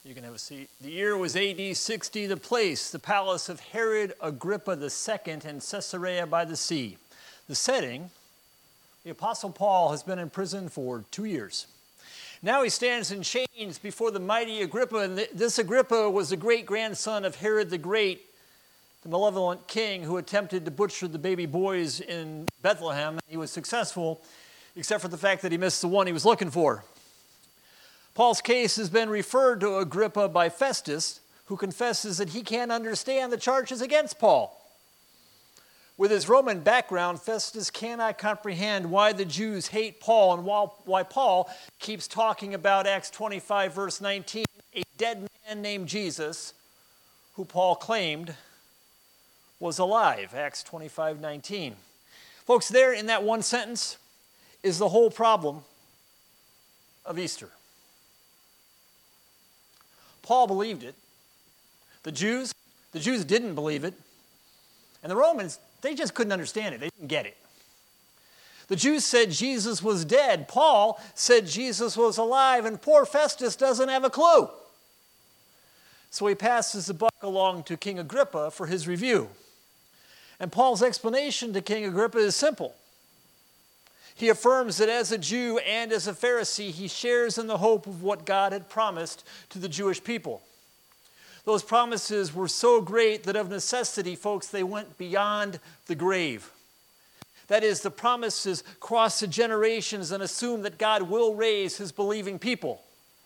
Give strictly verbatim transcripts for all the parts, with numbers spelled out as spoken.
You can have a seat. The year was A D sixty, the place, the palace of Herod Agrippa the Second in Caesarea by the sea. The setting, the Apostle Paul has been in prison for two years. Now he stands in chains before the mighty Agrippa, and this Agrippa was the great-grandson of Herod the Great, the malevolent king who attempted to butcher the baby boys in Bethlehem. He was successful, except for the fact that he missed the one he was looking for. Paul's case has been referred to Agrippa by Festus, who confesses that he can't understand the charges against Paul. With his Roman background, Festus cannot comprehend why the Jews hate Paul and why Paul keeps talking about Acts twenty-five, verse nineteen, a dead man named Jesus, who Paul claimed was alive, Acts twenty-five, nineteen. Folks, there in that one sentence is the whole problem of Easter. Paul believed it. The Jews, the Jews didn't believe it. And the Romans, they just couldn't understand it. They didn't get it. The Jews said Jesus was dead. Paul said Jesus was alive, and poor Festus doesn't have a clue. So he passes the buck along to King Agrippa for his review. And Paul's explanation to King Agrippa is simple. He affirms that as a Jew and as a Pharisee, he shares in the hope of what God had promised to the Jewish people. Those promises were so great that of necessity, folks, they went beyond the grave. That is, the promises cross the generations and assume that God will raise his believing people.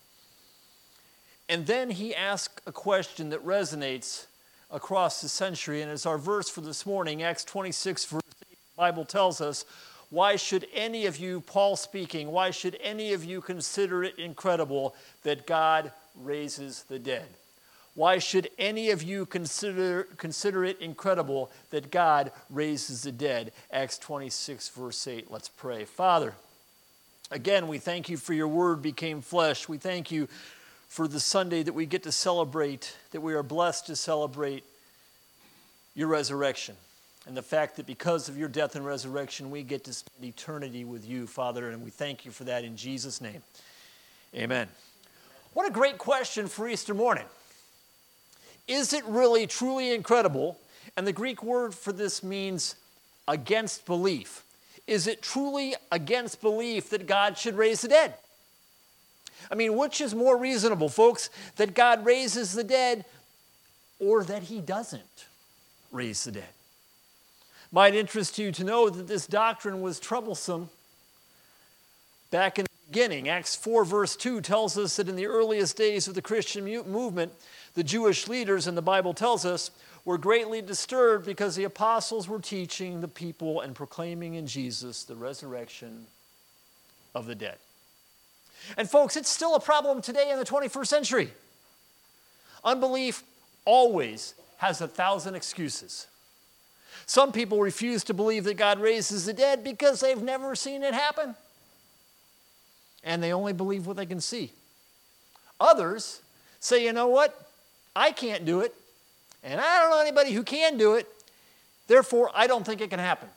And then he asks a question that resonates across the century, and it's our verse for this morning, Acts twenty-six, verse eight. The Bible tells us, why should any of you, Paul speaking, why should any of you consider it incredible that God raises the dead? Why should any of you consider, consider it incredible that God raises the dead? Acts twenty-six, verse eight. Let's pray. Father, again, we thank you for your word became flesh. We thank you for the Sunday that we get to celebrate, that we are blessed to celebrate your resurrection. And the fact that because of your death and resurrection, we get to spend eternity with you, Father, and we thank you for that in Jesus' name. Amen. What a great question for Easter morning. Is it really truly incredible? And the Greek word for this means against belief. Is it truly against belief that God should raise the dead? I mean, which is more reasonable, folks, that God raises the dead or that he doesn't raise the dead? Might interest you to know that this doctrine was troublesome back in the beginning. Acts four, verse two tells us that in the earliest days of the Christian movement, the Jewish leaders, and the Bible tells us, were greatly disturbed because the apostles were teaching the people and proclaiming in Jesus the resurrection of the dead. And folks, it's still a problem today in the twenty-first century. Unbelief always has a thousand excuses. Some people refuse to believe that God raises the dead because they've never seen it happen. And they only believe what they can see. Others say, you know what? I can't do it. And I don't know anybody who can do it. Therefore, I don't think it can happen.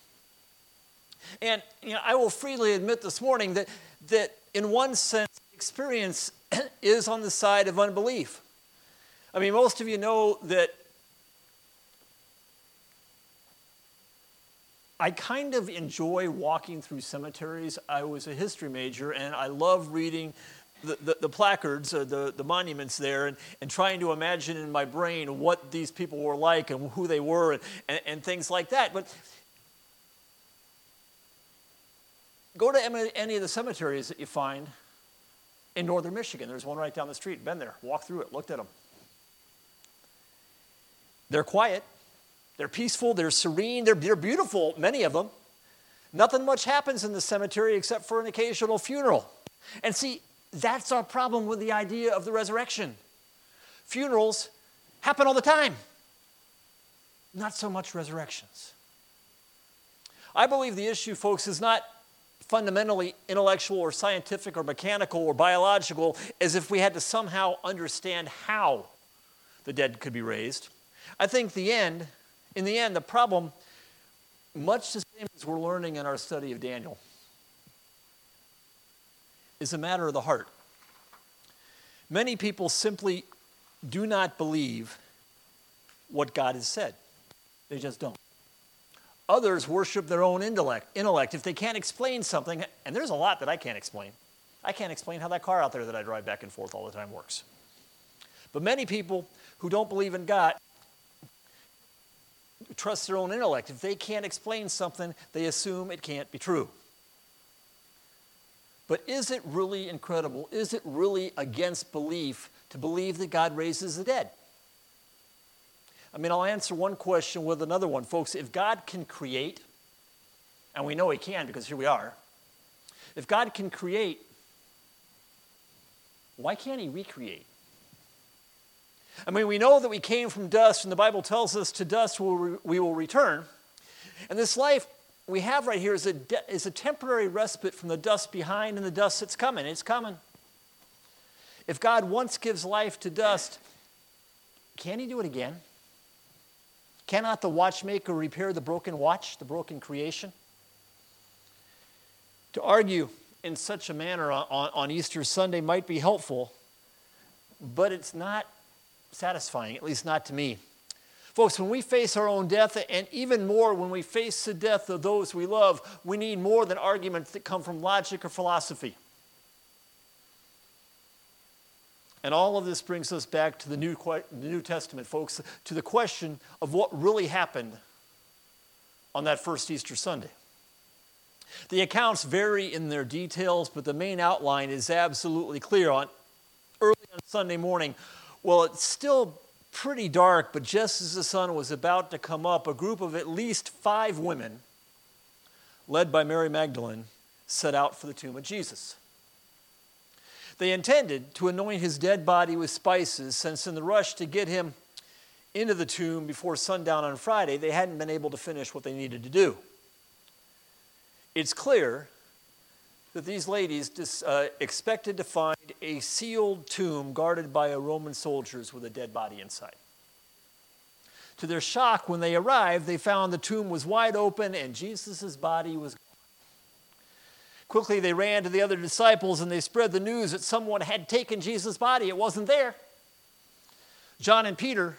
And you know, I will freely admit this morning that, that in one sense, experience is on the side of unbelief. I mean, most of you know that I kind of enjoy walking through cemeteries. I was a history major, and I love reading the, the, the placards, uh, the, the monuments there, and, and trying to imagine in my brain what these people were like and who they were and, and, and things like that. But go to any of the cemeteries that you find in northern Michigan. There's one right down the street. Been there, walked through it, looked at them. They're quiet. They're peaceful, they're serene, they're, they're beautiful, many of them. Nothing much happens in the cemetery except for an occasional funeral. And see, that's our problem with the idea of the resurrection. Funerals happen all the time. Not so much resurrections. I believe the issue, folks, is not fundamentally intellectual or scientific or mechanical or biological, as if we had to somehow understand how the dead could be raised. I think the end... In the end, the problem, much the same as we're learning in our study of Daniel, is a matter of the heart. Many people simply do not believe what God has said. They just don't. Others worship their own intellect. intellect. If they can't explain something, and there's a lot that I can't explain. I can't explain how that car out there that I drive back and forth all the time works. But many people who don't believe in God trust their own intellect. If they can't explain something, they assume it can't be true. But is it really incredible? Is it really against belief to believe that God raises the dead? I mean, I'll answer one question with another one. Folks, if God can create, and we know he can because here we are, if God can create, why can't he recreate? I mean, we know that we came from dust, and the Bible tells us to dust we will return. And this life we have right here is a, de- is a temporary respite from the dust behind and the dust that's coming. It's coming. If God once gives life to dust, can he do it again? Cannot the watchmaker repair the broken watch, the broken creation? To argue in such a manner on, on Easter Sunday might be helpful, but it's not satisfying, at least not to me. Folks, when we face our own death, and even more when we face the death of those we love, we need more than arguments that come from logic or philosophy. And all of this brings us back to the New, the New Testament, folks, to the question of what really happened on that first Easter Sunday. The accounts vary in their details, but the main outline is absolutely clear. On early on Sunday morning, well, it's still pretty dark, but just as the sun was about to come up, a group of at least five women, led by Mary Magdalene, set out for the tomb of Jesus. They intended to anoint his dead body with spices, since in the rush to get him into the tomb before sundown on Friday, they hadn't been able to finish what they needed to do. It's clear that these ladies uh, expected to find a sealed tomb guarded by a Roman soldiers with a dead body inside. To their shock, when they arrived, they found the tomb was wide open and Jesus' body was gone. Quickly, they ran to the other disciples and they spread the news that someone had taken Jesus' body. It wasn't there. John and Peter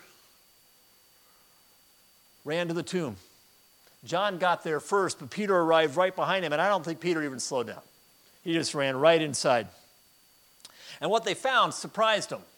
ran to the tomb. John got there first, but Peter arrived right behind him, and I don't think Peter even slowed down. He just ran right inside. And what they found surprised them.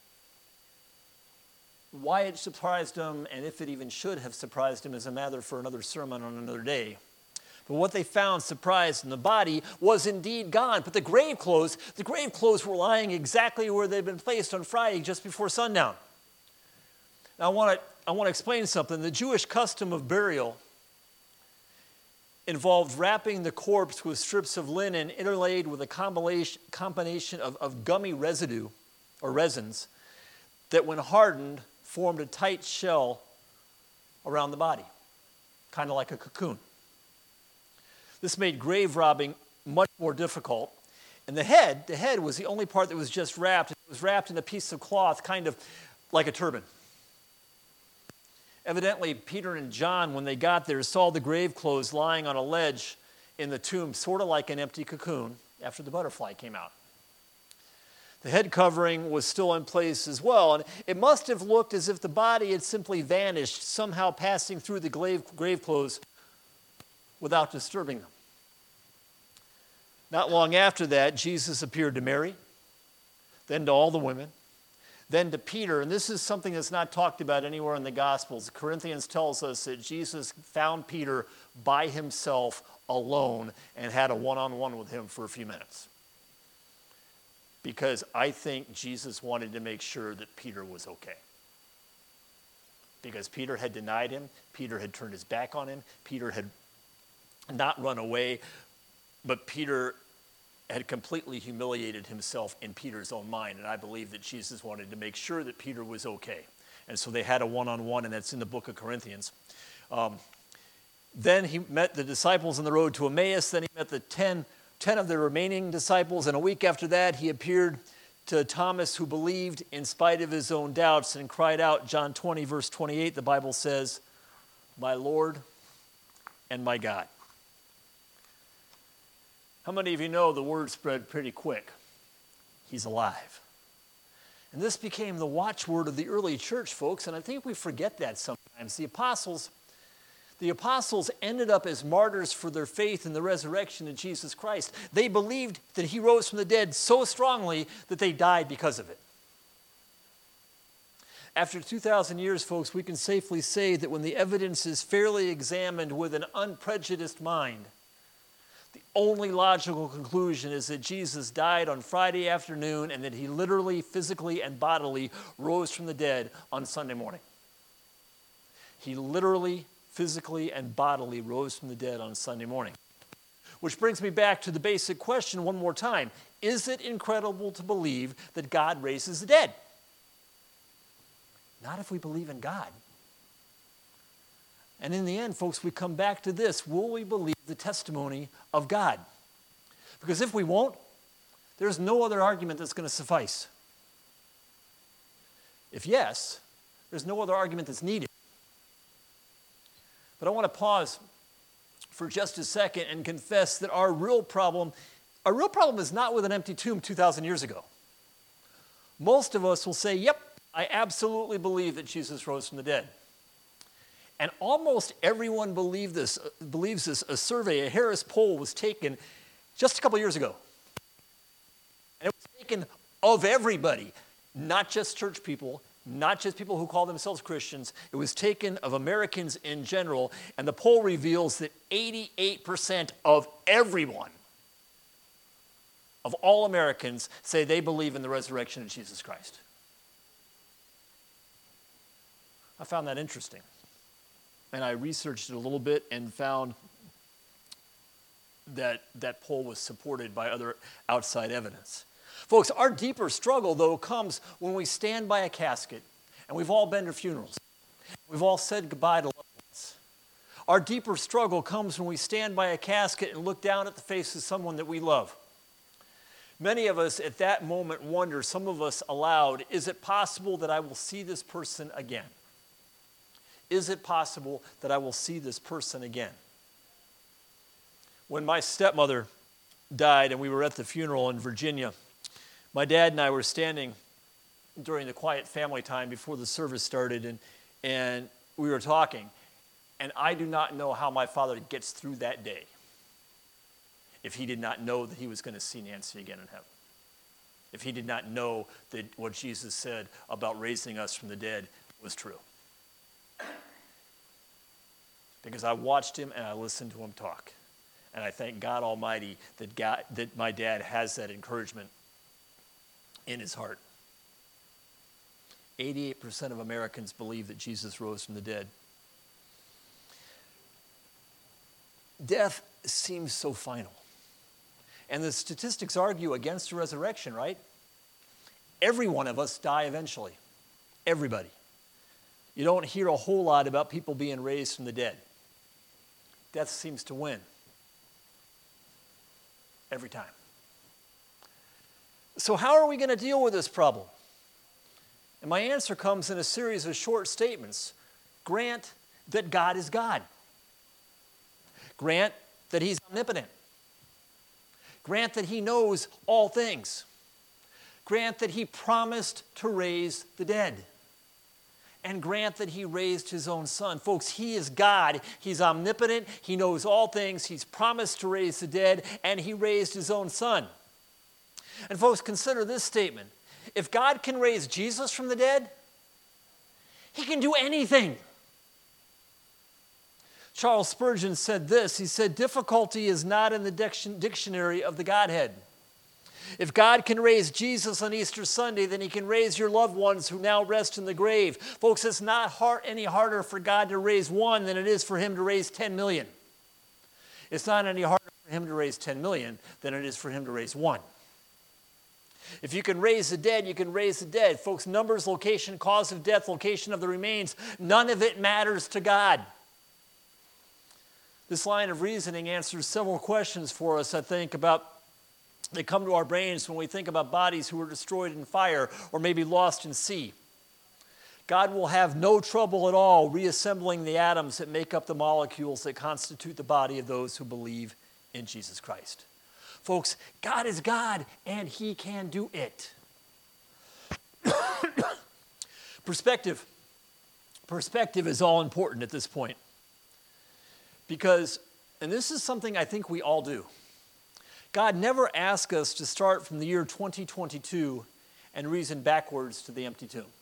Why it surprised them, and if it even should have surprised them, is a matter for another sermon on another day. But what they found surprised them. The body was indeed gone, but the grave clothes, the grave clothes were lying exactly where they'd been placed on Friday just before sundown. Now I want to, I want to explain something. The Jewish custom of burial involved wrapping the corpse with strips of linen interlaid with a combination, combination of, of gummy residue or resins that when hardened formed a tight shell around the body, kind of like a cocoon. This made grave robbing much more difficult. And the head, the head was the only part that was just wrapped. It was wrapped in a piece of cloth, kind of like a turban. Evidently, Peter and John, when they got there, saw the grave clothes lying on a ledge in the tomb, sort of like an empty cocoon after the butterfly came out. The head covering was still in place as well, and it must have looked as if the body had simply vanished, somehow passing through the grave, grave clothes without disturbing them. Not long after that, Jesus appeared to Mary, then to all the women, then to Peter, and this is something that's not talked about anywhere in the Gospels. Corinthians tells us that Jesus found Peter by himself alone and had a one-on-one with him for a few minutes. Because I think Jesus wanted to make sure that Peter was okay. Because Peter had denied him, Peter had turned his back on him, Peter had not run away, but Peter had completely humiliated himself in Peter's own mind, and I believe that Jesus wanted to make sure that Peter was okay. And so they had a one-on-one, and that's in the book of Corinthians. Um, then he met the disciples on the road to Emmaus. Then he met the ten, ten of the remaining disciples, and a week after that, he appeared to Thomas, who believed in spite of his own doubts and cried out, John twenty, verse twenty-eight, the Bible says, "My Lord and my God." How many of you know the word spread pretty quick? He's alive. And this became the watchword of the early church, folks, and I think we forget that sometimes. The apostles, the apostles ended up as martyrs for their faith in the resurrection of Jesus Christ. They believed that he rose from the dead so strongly that they died because of it. After two thousand years, folks, we can safely say that when the evidence is fairly examined with an unprejudiced mind, the only logical conclusion is that Jesus died on Friday afternoon and that he literally, physically, and bodily rose from the dead on Sunday morning. He literally, physically, and bodily rose from the dead on Sunday morning. Which brings me back to the basic question one more time. Is it incredible to believe that God raises the dead? Not if we believe in God. And in the end, folks, we come back to this. Will we believe the testimony of God? Because if we won't, there's no other argument that's going to suffice. If yes, there's no other argument that's needed. But I want to pause for just a second and confess that our real problem, our real problem is not with an empty tomb two thousand years ago. Most of us will say, yep, I absolutely believe that Jesus rose from the dead. And almost everyone believe this, believes this. A survey, a Harris poll, was taken just a couple years ago. And it was taken of everybody, not just church people, not just people who call themselves Christians. It was taken of Americans in general. And the poll reveals that eighty-eight percent of everyone, of all Americans, say they believe in the resurrection of Jesus Christ. I found that interesting. And I researched it a little bit and found that that poll was supported by other outside evidence. Folks, our deeper struggle, though, comes when we stand by a casket, and we've all been to funerals. We've all said goodbye to loved ones. Our deeper struggle comes when we stand by a casket and look down at the face of someone that we love. Many of us at that moment wonder, some of us aloud, is it possible that I will see this person again? Is it possible that I will see this person again? When my stepmother died and we were at the funeral in Virginia, my dad and I were standing during the quiet family time before the service started, and, and we were talking. And I do not know how my father gets through that day if he did not know that he was going to see Nancy again in heaven. If he did not know that what Jesus said about raising us from the dead was true. Because I watched him and I listened to him talk. And I thank God Almighty that, God, that my dad has that encouragement in his heart. eighty-eight percent of Americans believe that Jesus rose from the dead. Death seems so final. And the statistics argue against the resurrection, right? Every one of us die eventually. Everybody. You don't hear a whole lot about people being raised from the dead. Death seems to win. Every time. So how are we going to deal with this problem? And my answer comes in a series of short statements. Grant that God is God. Grant that he's omnipotent. Grant that he knows all things. Grant that he promised to raise the dead. And grant that he raised his own son. Folks, he is God. He's omnipotent. He knows all things. He's promised to raise the dead, and he raised his own son. And folks, consider this statement. If God can raise Jesus from the dead, he can do anything. Charles Spurgeon said this. He said, difficulty is not in the dictionary of the Godhead. If God can raise Jesus on Easter Sunday, then he can raise your loved ones who now rest in the grave. Folks, it's not hard, any harder for God to raise one than it is for him to raise ten million. It's not any harder for him to raise ten million than it is for him to raise one. If you can raise the dead, you can raise the dead. Folks, numbers, location, cause of death, location of the remains, none of it matters to God. This line of reasoning answers several questions for us, I think, about they come to our brains when we think about bodies who were destroyed in fire or maybe lost in sea. God will have no trouble at all reassembling the atoms that make up the molecules that constitute the body of those who believe in Jesus Christ. Folks, God is God and he can do it. Perspective. Perspective is all important at this point. Because, and this is something I think we all do, God never asked us to start from the year twenty twenty-two and reason backwards to the empty tomb.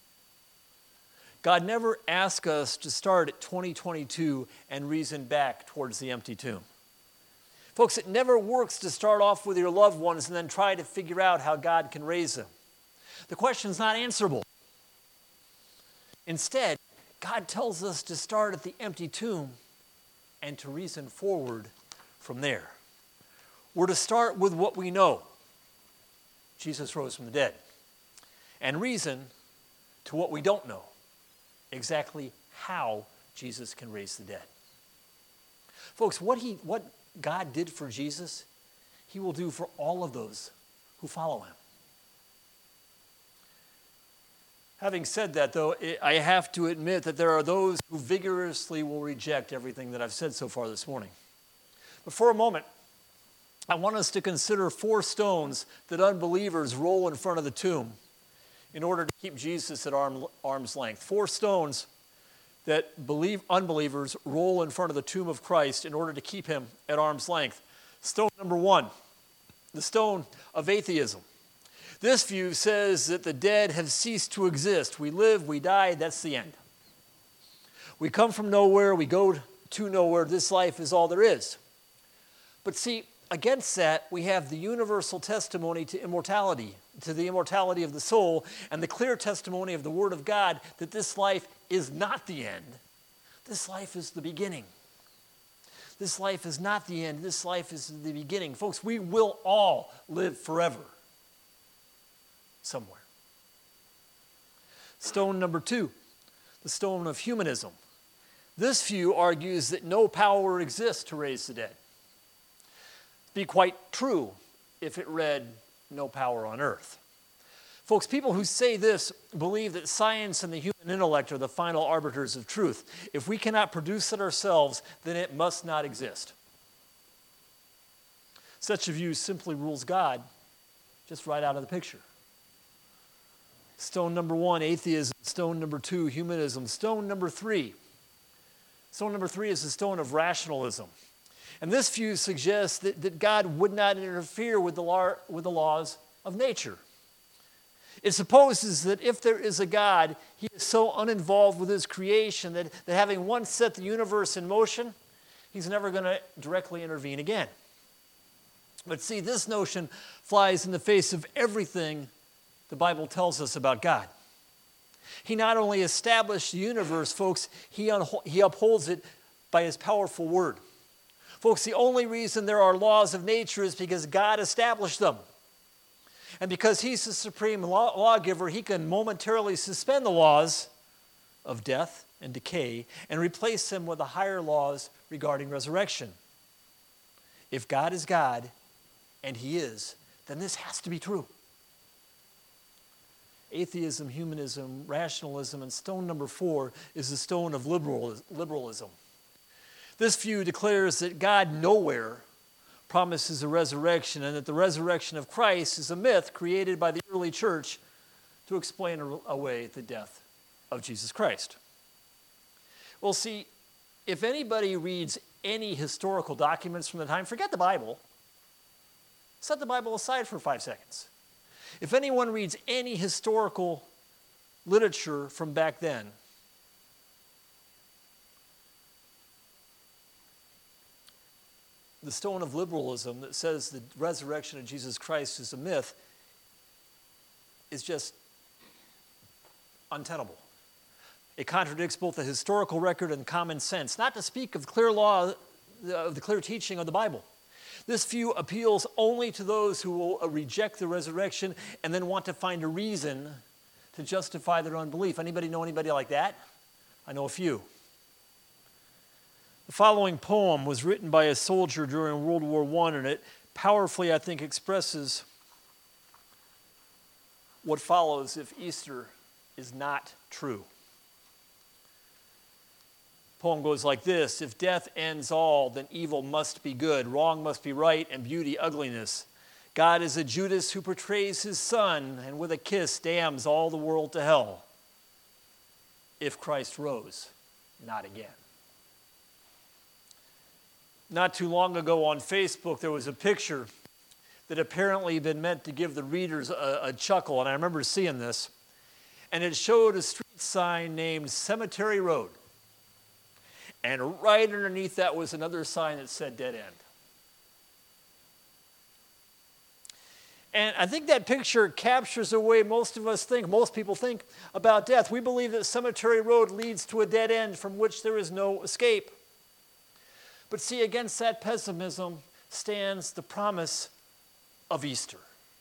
God never asked us to start at twenty twenty-two and reason back towards the empty tomb. Folks, it never works to start off with your loved ones and then try to figure out how God can raise them. The question's not answerable. Instead, God tells us to start at the empty tomb and to reason forward from there. We're to start with what we know. Jesus rose from the dead. And reason to what we don't know. Exactly how Jesus can raise the dead. Folks, what he, what God did for Jesus, he will do for all of those who follow him. Having said that, though, I have to admit that there are those who vigorously will reject everything that I've said so far this morning. But for a moment, I want us to consider four stones that unbelievers roll in front of the tomb in order to keep Jesus at arm, arm's length. Four stones that believe unbelievers roll in front of the tomb of Christ in order to keep him at arm's length. Stone number one, the stone of atheism. This view says that the dead have ceased to exist. We live, we die, that's the end. We come from nowhere, we go to nowhere. This life is all there is. But see, against that, we have the universal testimony to immortality, to the immortality of the soul, and the clear testimony of the Word of God that this life is not the end. This life is the beginning. This life is not the end. This life is the beginning. Folks, we will all live forever somewhere. Stone number two, the stone of humanism. This view argues that no power exists to raise the dead. Be quite true if it read, no power on earth. Folks, people who say this believe that science and the human intellect are the final arbiters of truth. If we cannot produce it ourselves, then it must not exist. Such a view simply rules God just right out of the picture. Stone number one, atheism. Stone number two, humanism. Stone number three. Stone number three is the stone of rationalism. And this view suggests that, that God would not interfere with the, law, with the laws of nature. It supposes that if there is a God, he is so uninvolved with his creation that, that having once set the universe in motion, he's never going to directly intervene again. But see, this notion flies in the face of everything the Bible tells us about God. He not only established the universe, folks, he, unho- he upholds it by his powerful word. Folks, the only reason there are laws of nature is because God established them. And because he's the supreme law- lawgiver, he can momentarily suspend the laws of death and decay and replace them with the higher laws regarding resurrection. If God is God, and he is, then this has to be true. Atheism, humanism, rationalism, and stone number four is the stone of liberal, liberalism. This view declares that God nowhere promises a resurrection and that the resurrection of Christ is a myth created by the early church to explain away the death of Jesus Christ. Well, see, if anybody reads any historical documents from the time, forget the Bible. Set the Bible aside for five seconds. If anyone reads any historical literature from back then, the stone of liberalism that says the resurrection of Jesus Christ is a myth is just untenable. It contradicts both the historical record and common sense, not to speak of clear law, of the clear teaching of the Bible. This view appeals only to those who will reject the resurrection and then want to find a reason to justify their unbelief. Anybody know anybody like that? I know a few. The following poem was written by a soldier during World War One, and it powerfully, I think, expresses what follows if Easter is not true. The poem goes like this: if death ends all, then evil must be good, wrong must be right, and beauty ugliness. God is a Judas who portrays his son, and with a kiss damns all the world to hell. if Christ rose, not again. Not too long ago on Facebook, there was a picture that apparently had been meant to give the readers a, a chuckle, and I remember seeing this. And it showed a street sign named Cemetery Road. And right underneath that was another sign that said Dead End. And I think that picture captures the way most of us think, most people think about death. We believe that Cemetery Road leads to a dead end from which there is no escape. But see, against that pessimism stands the promise of Easter.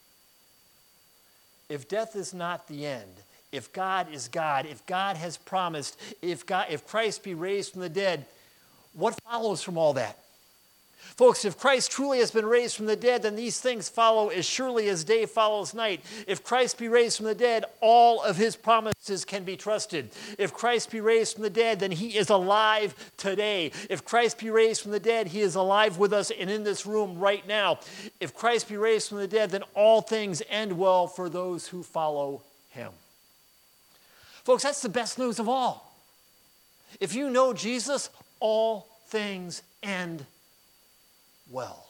If death is not the end, if God is God, if God has promised, if God, if Christ be raised from the dead, what follows from all that? Folks, if Christ truly has been raised from the dead, then these things follow as surely as day follows night. If Christ be raised from the dead, all of his promises can be trusted. If Christ be raised from the dead, then he is alive today. If Christ be raised from the dead, he is alive with us and in this room right now. If Christ be raised from the dead, then all things end well for those who follow him. Folks, that's the best news of all. If you know Jesus, all things end well.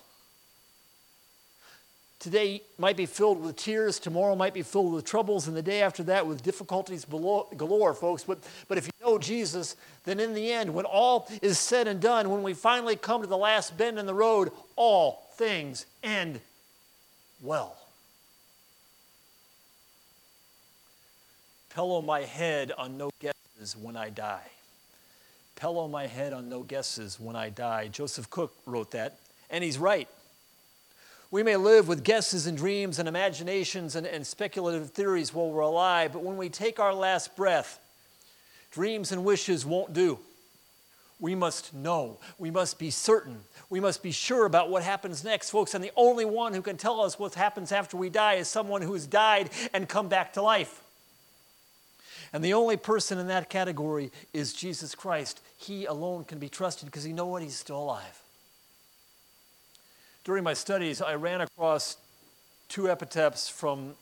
Today might be filled with tears, tomorrow might be filled with troubles, and the day after that with difficulties below, galore, folks. But, but if you know Jesus, then in the end, when all is said and done, when we finally come to the last bend in the road, all things end well. Pillow my head on no guesses when I die. Pillow my head on no guesses when I die. Joseph Cook wrote that. And he's right. We may live with guesses and dreams and imaginations and, and speculative theories while we're alive, but when we take our last breath, dreams and wishes won't do. We must know. We must be certain. We must be sure about what happens next, folks. And the only one who can tell us what happens after we die is someone who's died and come back to life. And the only person in that category is Jesus Christ. He alone can be trusted because you know what? He's still alive. During my studies, I ran across two epitaphs from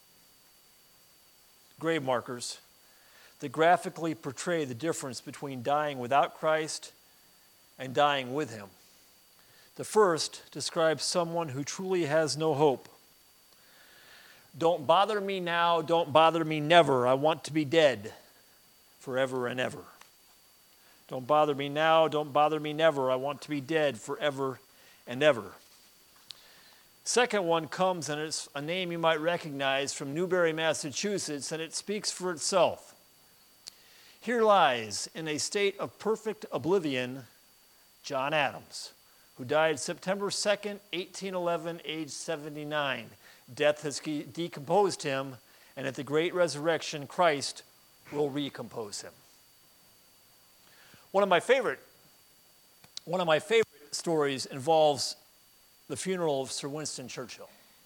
grave markers that graphically portray the difference between dying without Christ and dying with him. The first describes someone who truly has no hope. Don't bother me now, don't bother me never. I want to be dead forever and ever. Don't bother me now, don't bother me never. I want to be dead forever and ever. Second one comes, and it's a name you might recognize from Newbury, Massachusetts, and it speaks for itself. Here lies, in a state of perfect oblivion, John Adams, who died September second, eighteen eleven, age seventy-nine. Death has decomposed him, and at the great resurrection, Christ will recompose him. One of my favorite, one of my favorite stories involves the funeral of Sir Winston Churchill.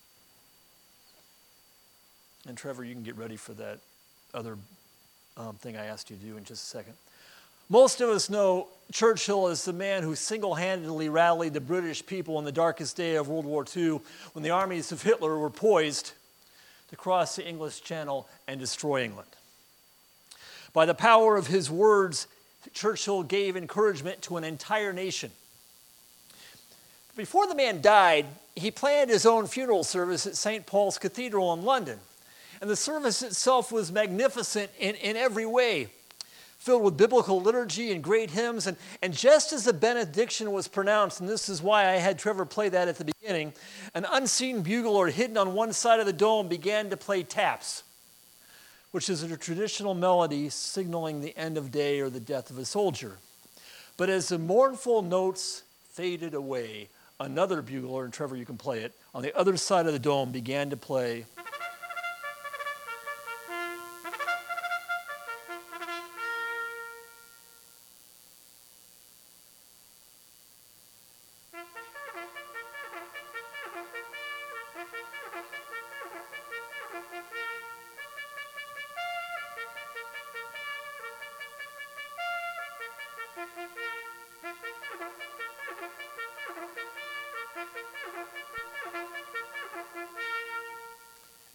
And Trevor, you can get ready for that other um, thing I asked you to do in just a second. Most of us know Churchill as the man who single-handedly rallied the British people in the darkest day of World War Two when the armies of Hitler were poised to cross the English Channel and destroy England. By the power of his words, Churchill gave encouragement to an entire nation. Before the man died, he planned his own funeral service at Saint Paul's Cathedral in London. And the service itself was magnificent in, in every way, filled with biblical liturgy and great hymns. And, and just as the benediction was pronounced, and this is why I had Trevor play that at the beginning, an unseen bugler hidden on one side of the dome began to play taps, which is a traditional melody signaling the end of day or the death of a soldier. But as the mournful notes faded away, another bugler, and Trevor, you can play it, on the other side of the dome began to play.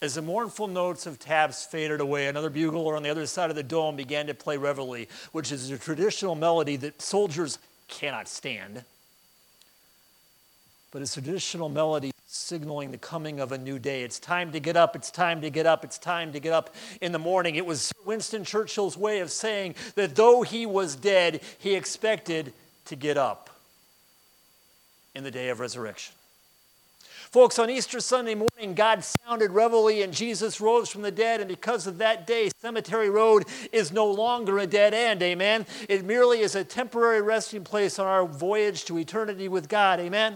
As the mournful notes of taps faded away, another bugler on the other side of the dome began to play reveille, which is a traditional melody that soldiers cannot stand. But it's a traditional melody signaling the coming of a new day. It's time to get up, it's time to get up, it's time to get up in the morning. It was Winston Churchill's way of saying that though he was dead, he expected to get up in the day of resurrection. Folks, on Easter Sunday morning, God sounded reveille and Jesus rose from the dead, and because of that day, Cemetery Road is no longer a dead end, amen? It merely is a temporary resting place on our voyage to eternity with God, amen?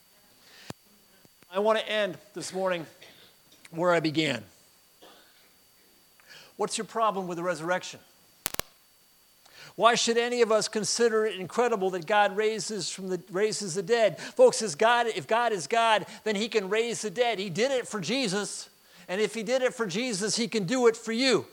I want to end this morning where I began. What's your problem with the resurrection? Why should any of us consider it incredible that God raises from the raises the dead? Folks, is God, if God is God, then he can raise the dead. He did it for Jesus, and if he did it for Jesus, he can do it for you.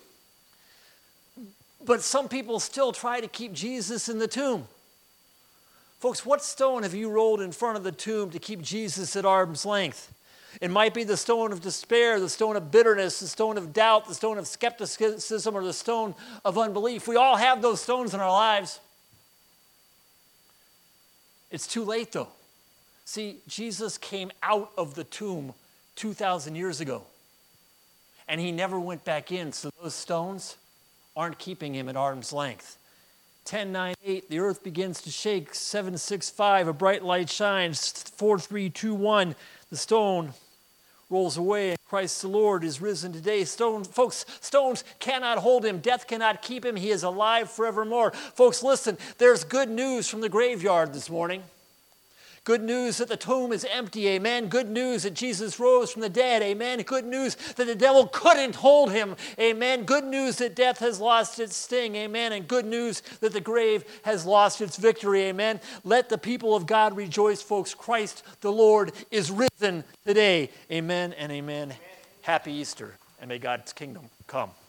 But some people still try to keep Jesus in the tomb. Folks, what stone have you rolled in front of the tomb to keep Jesus at arm's length? It might be the stone of despair, the stone of bitterness, the stone of doubt, the stone of skepticism, or the stone of unbelief. We all have those stones in our lives. It's too late, though. See, Jesus came out of the tomb two thousand years ago, and he never went back in, so those stones aren't keeping him at arm's length. ten, nine, eight, the earth begins to shake. seven, six, five, a bright light shines. four, three, two, one, the stone rolls away, and Christ the Lord is risen today. Stone, folks, stones cannot hold him. Death cannot keep him. He is alive forevermore. Folks, listen, there's good news from the graveyard this morning. Good news that the tomb is empty, amen. Good news that Jesus rose from the dead, amen. Good news that the devil couldn't hold him, amen. Good news that death has lost its sting, amen. And good news that the grave has lost its victory, amen. Let the people of God rejoice, folks. Christ the Lord is risen today, amen and amen. Happy Easter, and may God's kingdom come.